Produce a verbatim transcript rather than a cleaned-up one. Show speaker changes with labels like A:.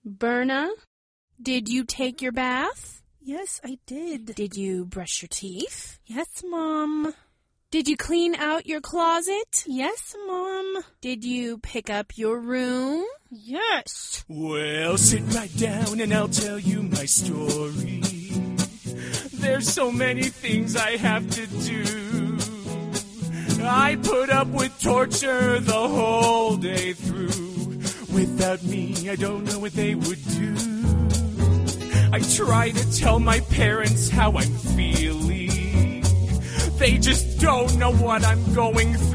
A: Berna, did you take your bath?
B: Yes, I did.
A: Did you brush your teeth?
B: Yes, Mom.
A: Did you clean out your closet?
B: Yes, Mom.
A: Did you pick up your room?
B: Yes.
C: Well, sit right down and I'll tell you my story. There's so many things I have to do. I put up with torture the whole day through. Without me, I don't know what they would do. I try to tell my parents how I'm feeling. They just don't know what I'm going through.